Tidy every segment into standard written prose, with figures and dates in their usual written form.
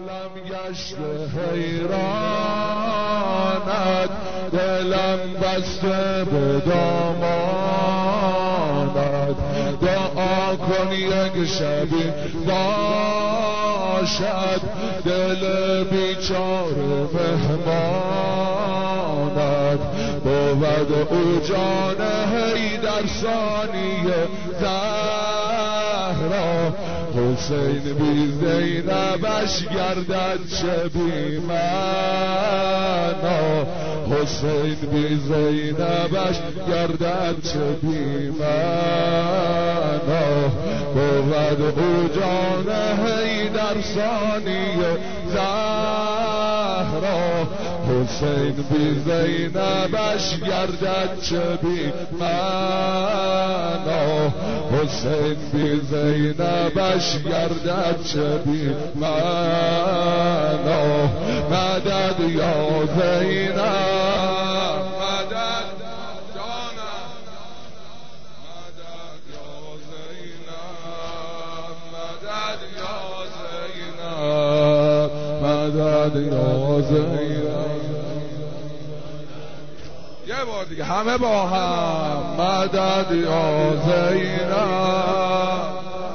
عالم گشت حیرانت، دلم بسته به دامانت. دعا کن یک شبی باشد دل بیچاره مهمانت. بود او جان حیدر ثانیه زهرا، حسین بی زینبش گردد چه بی معنا. حسین بی زینبش گردد چه بی معنا. بود او جان حیدر ثانیه زهرا، حسین بی زینبش گردد چه بی معنا. حسین بی زینبش گردد چه بی معنا. مدد یا زینب، مدد جانم، مدد یا زینب، مدد یا زینب، مدد یا زینب. یه بار دیگه همه با هم، مدد یا زینب،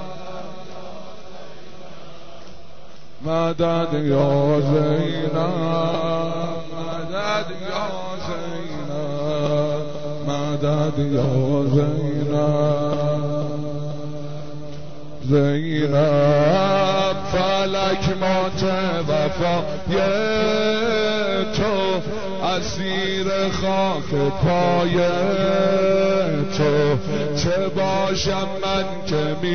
مدد یا زینب، مدد یا زینب، مدد یا زینب. زینب فلک مات وفای تو، اسیر خاک پای تو. چه باشم من که می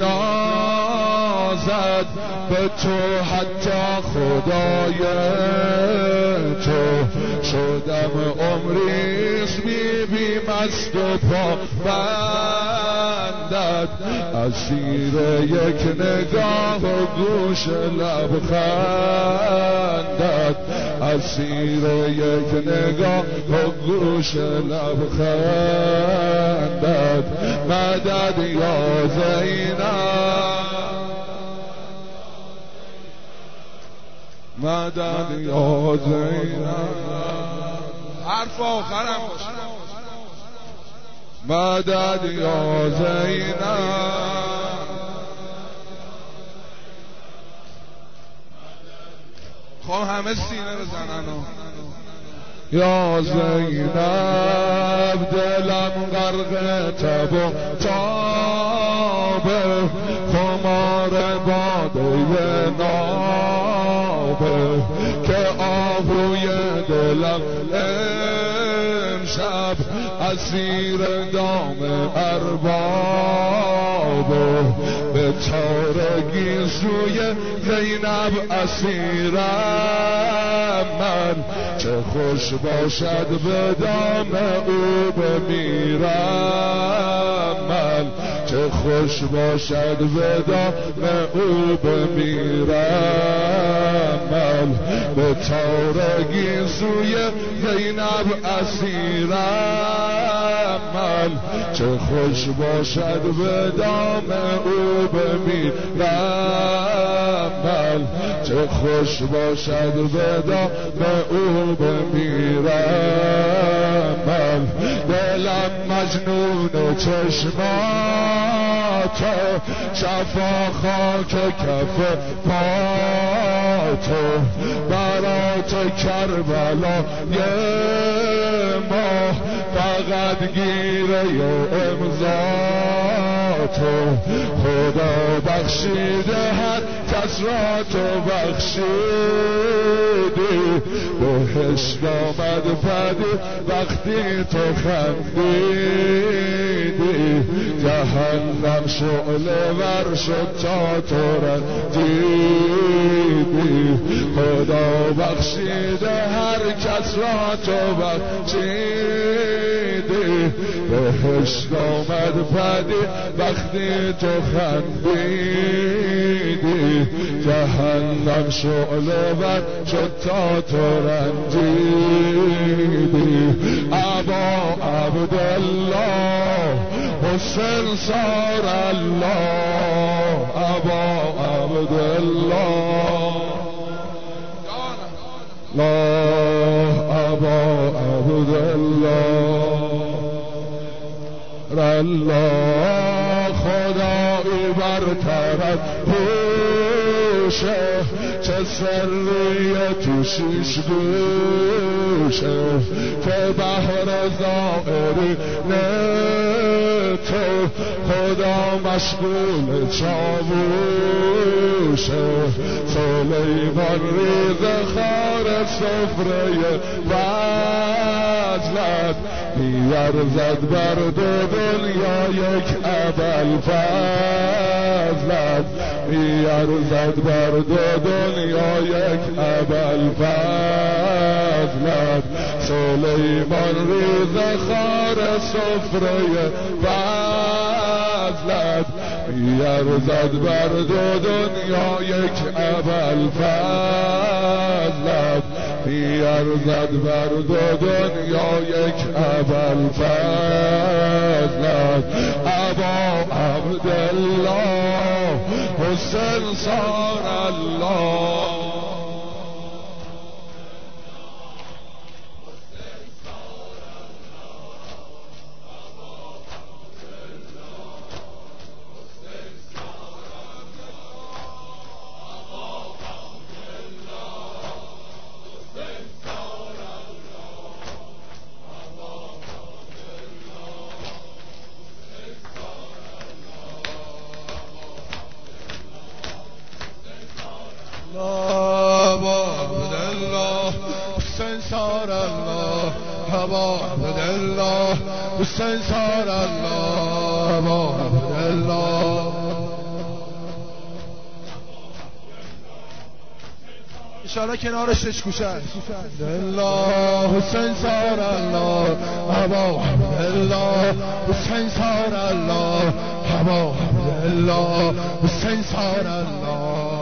نازد به تو حتی خدای تو. شدم عمریست بی مست و پابندت، اسیر یک نگاه و گوش لبخندت. اسیر یک نگاه و گوش لبخندت. مدد یا زینب، مدد یا زینب. حرف آخرم باشه. مدد یا زینب، خب همه سینه بزنن. یا زینب دلم غرق تب و تابه، خمار باده نابه. که آهوی دلم امشب اسیر دام اربابه. به تارگی سوی زینب اسیرم من، چه خوش باشد به دام او بمیرم من. چه خوش باشد به دام او بمیرم من. به تارگی سوی زینب اسیرم من، چه خوش باشد به دام او بمیرم من. چه خوش باشد به دام او بمیرم من. دلم مجنون چشمات، شفا خاک کف پات. برات کربلا یه ماه، فقط گیره امضات. خدا بخشیده هر کس را تو بخشیدی، بهشت آمد پدی وقتی تو خندیدی. جهنم شعله ور شد تا تو رنجیدی. خدا بخشیده هر کس را تو بخشیدی، بهشت آمد پدی وقتی تو خندیدی. جهنم شعله ور شد تا تو رنجیدی. ابا عبدالله حسین سار الله، ابا عبدالله الله خدایی برتر از هوشه چه سری تو شیش گوشه که بحر ظاهری نه تو خدا مشغول چاووشه سلیمان ریز خار سفره فضلت میارزد بر دو دنیا یک ابوالفضلت میارزد بر دو دنیا یک ابوالفضلت سلیمان ریز خار سفره فضلت میارزد بر دو دنیا یک ابوالفضلت میارزد بر دو دنیا یک ابوالفضلت ابا عبدالله حسین صار الله حسین صار الله عبدالله اشاره کنارش تشکوشه الله حسین صار الله عبدالله حسین صار الله عبدالله حسین صار الله